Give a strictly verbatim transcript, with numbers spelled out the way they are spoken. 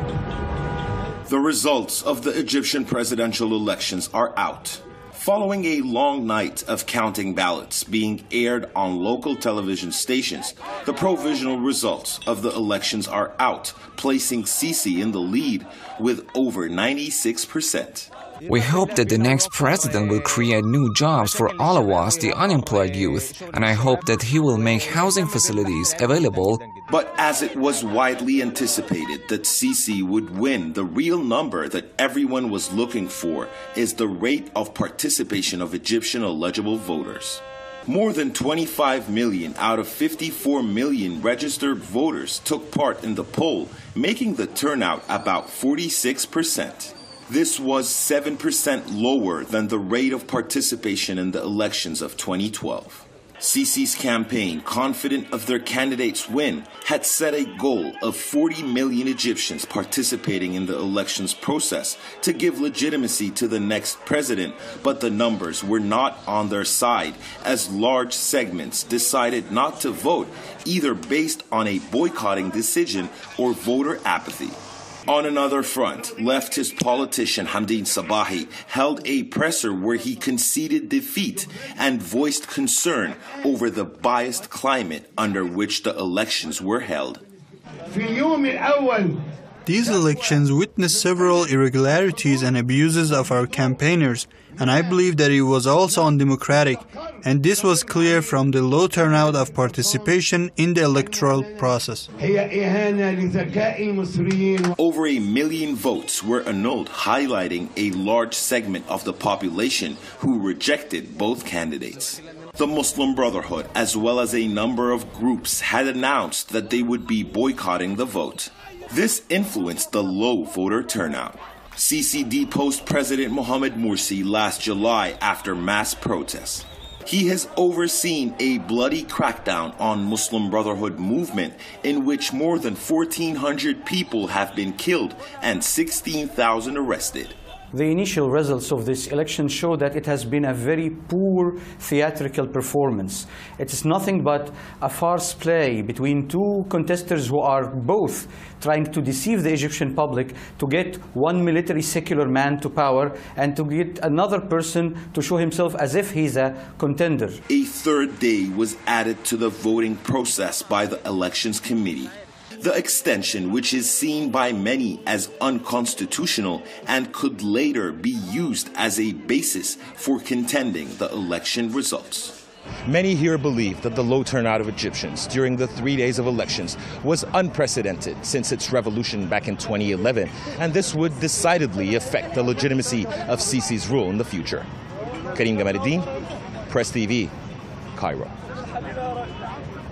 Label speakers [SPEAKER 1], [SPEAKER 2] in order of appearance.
[SPEAKER 1] The results of the Egyptian presidential elections are out. Following a long night of counting ballots being aired on local television stations, the provisional results of the elections are out, placing Sisi in the lead with over ninety-six percent.
[SPEAKER 2] We hope that the next president will create new jobs for all of us, the unemployed youth, and I hope that he will make housing facilities available.
[SPEAKER 1] But as it was widely anticipated that Sisi would win, the real number that everyone was looking for is the rate of participation of Egyptian eligible voters. More than twenty-five million out of fifty-four million registered voters took part in the poll, making the turnout about forty-six percent. This was seven percent lower than the rate of participation in the elections of twenty twelve. Sisi's campaign, confident of their candidate's win, had set a goal of forty million Egyptians participating in the elections process to give legitimacy to the next president, but the numbers were not on their side, as large segments decided not to vote, either based on a boycotting decision or voter apathy. On another front, leftist politician Hamdeen Sabahi held a presser where he conceded defeat and voiced concern over the biased climate under which the elections were held.
[SPEAKER 3] These elections witnessed several irregularities and abuses of our campaigners, and I believe that it was also undemocratic, and this was clear from the low turnout of participation in the electoral process.
[SPEAKER 1] Over a million votes were annulled, highlighting a large segment of the population who rejected both candidates. The Muslim Brotherhood, as well as a number of groups, had announced that they would be boycotting the vote. This influenced the low voter turnout. Sisi deposed President Mohamed Morsi last July after mass protests. He has overseen a bloody crackdown on Muslim Brotherhood movement in which more than fourteen hundred people have been killed and sixteen thousand arrested.
[SPEAKER 4] The initial results of this election show that it has been a very poor theatrical performance. It is nothing but a farce play between two contestants who are both trying to deceive the Egyptian public to get one military secular man to power and to get another person to show himself as if he's a contender.
[SPEAKER 1] A third day was added to the voting process by the Elections Committee. The extension, which is seen by many as unconstitutional and could later be used as a basis for contending the election results.
[SPEAKER 5] Many here believe that the low turnout of Egyptians during the three days of elections was unprecedented since its revolution back in twenty eleven, and this would decidedly affect the legitimacy of Sisi's rule in the future. Karim Gamaluddin, Press T V, Cairo.